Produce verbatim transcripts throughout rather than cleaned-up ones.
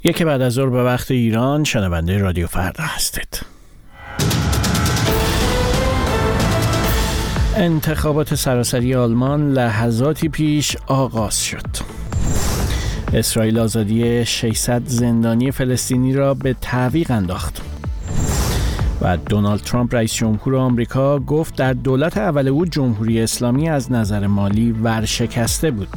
یک بعد از ظهر به وقت ایران شنونده رادیو فردا هستید. انتخابات سراسری آلمان لحظاتی پیش آغاز شد. اسرائیل آزادی ششصد زندانی فلسطینی را به تعویق انداخت. و دونالد ترامپ رئیس جمهور آمریکا گفت در دولت اول او جمهوری اسلامی از نظر مالی ورشکسته بود.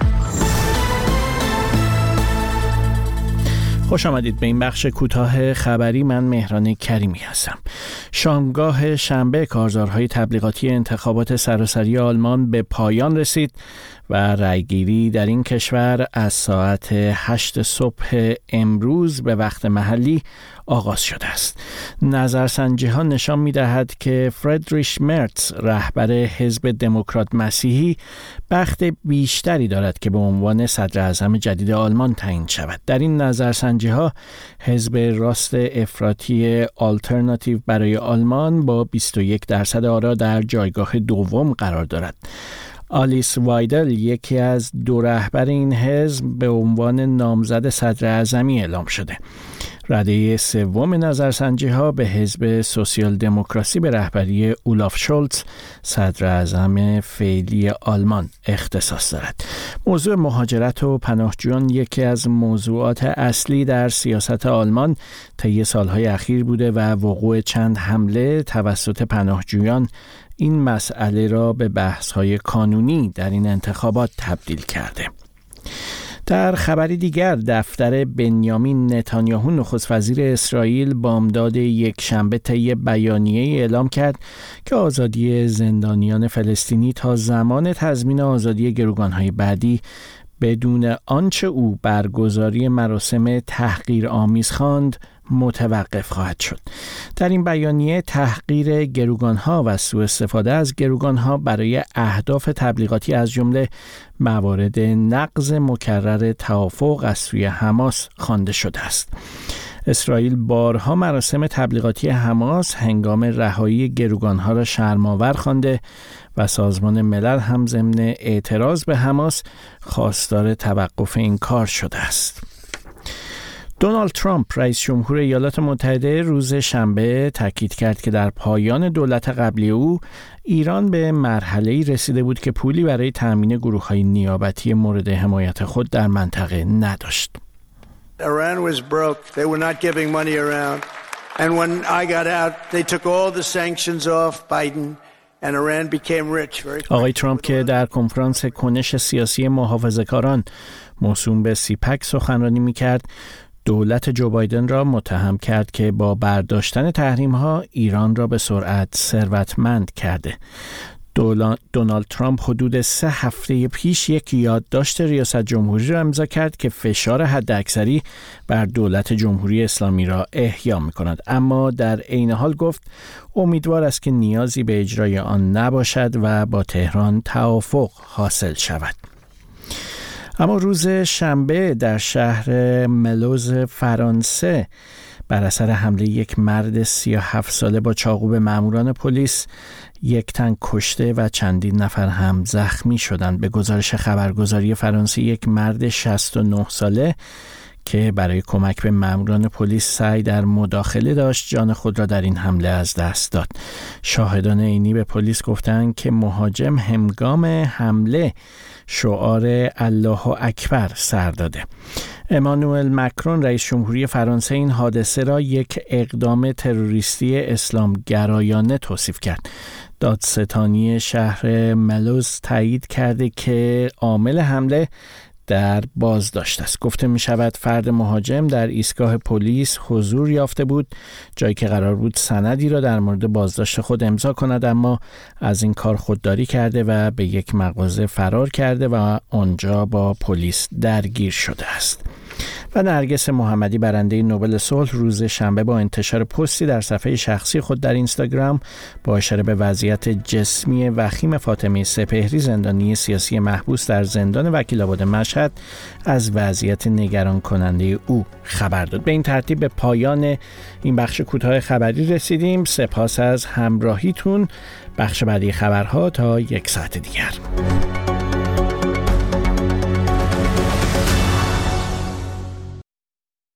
خوش آمدید به این بخش کوتاه خبری. من مهران کریمی هستم. شامگاه شنبه کارزارهای تبلیغاتی انتخابات سراسری آلمان به پایان رسید و رأیگیری در این کشور از ساعت هشت صبح امروز به وقت محلی آغاز شده است. نظرسنجی ها نشان می دهد که فریدریش مرتز رهبر حزب دموکرات مسیحی بخت بیشتری دارد که به عنوان صدر اعظم جدید آلمان تعیین شود. در این نظرسنجی ها حزب راست افراطی آلترناتیو برای آلمان با بیست و یک درصد آرا در جایگاه دوم قرار دارد. آلیس وایدل یکی از دو رهبر این حزب به عنوان نامزد صدر اعظمی اعلام شده. رده سوم نظرسنجی ها به حزب سوسیال دموکراسی به رهبری اولاف شولتز صدر اعظم فعلی آلمان اختصاص دارد. موضوع مهاجرت و پناهجویان یکی از موضوعات اصلی در سیاست آلمان طی سالهای اخیر بوده و وقوع چند حمله توسط پناهجویان این مسئله را به بحث‌های کانونی در این انتخابات تبدیل کرده. در خبری دیگر دفتر بنیامین نتانیاهو نخست وزیر اسرائیل بامداد یک شنبه طی بیانیه‌ای اعلام کرد که آزادی زندانیان فلسطینی تا زمان تضمین آزادی گروگان‌های بعدی بدون آنچه او برگزاری مراسم تحقیرآمیز خواند متوقف خواهد شد. در این بیانیه تحقیر گروگانها و سوء استفاده از گروگانها برای اهداف تبلیغاتی از جمله موارد نقض مکرر توافق از سوی حماس خوانده شده است. اسرائیل بارها مراسم تبلیغاتی حماس هنگام رهایی گروگانها را شرم‌آور خوانده و سازمان ملل هم ضمن اعتراض به حماس خواستار توقف این کار شده است. دونالد ترامپ رئیس جمهور ایالات متحده روز شنبه تاکید کرد که در پایان دولت قبلی او ایران به مرحله‌ای رسیده بود که پولی برای تأمین گروه‌های نیابتی مورد حمایت خود در منطقه نداشت. Iran was broke. They were not giving money around. And when I got out, they took all the sanctions off Biden and Iran became rich very quickly. آقای ترامپ که در کنفرانس کنش سیاسی محافظه‌کاران موسوم به سیپک سخنرانی می‌کرد، دولت جو بایدن را متهم کرد که با برداشتن تحریم‌ها ایران را به سرعت ثروتمند کرده. دونالد ترامپ حدود سه هفته پیش یک یادداشت ریاست جمهوری را امضا کرد که فشار حداکثری بر دولت جمهوری اسلامی را احیا می‌کند، اما در عین حال گفت امیدوار است که نیازی به اجرای آن نباشد و با تهران توافق حاصل شود. اما روز شنبه در شهر ملوز فرانسه بر اثر حمله یک مرد سی و هفت ساله با چاقو به ماموران پلیس یک تن کشته و چندین نفر هم زخمی شدند. به گزارش خبرگزاری فرانسه یک مرد شصت و نه ساله که برای کمک به ماموران پلیس سعی در مداخله داشت جان خود را در این حمله از دست داد. شاهدان عینی به پلیس گفتند که مهاجم هنگام حمله شعار الله اکبر سر داده. امانوئل مکرون رئیس جمهوری فرانسه این حادثه را یک اقدام تروریستی اسلامگرایانه توصیف کرد. دادستانی شهر ملوز تایید کرده که عامل حمله در بازداشت است. گفته می شود فرد مهاجم در ایستگاه پلیس حضور یافته بود، جایی که قرار بود سندی را در مورد بازداشت خود امضا کند، اما از این کار خودداری کرده و به یک مغازه فرار کرده و آنجا با پلیس درگیر شده است. و نرگس محمدی برنده نوبل صلح روز شنبه با انتشار پستی در صفحه شخصی خود در اینستاگرام با اشاره به وضعیت جسمی وخیم فاطمه سپهری زندانی سیاسی محبوس در زندان وکیل‌آباد مشهد از وضعیت نگران کننده او خبر داد. به این ترتیب به پایان این بخش کوتاه خبری رسیدیم. سپاس از همراهیتون. بخش بعدی خبرها تا یک ساعت دیگر.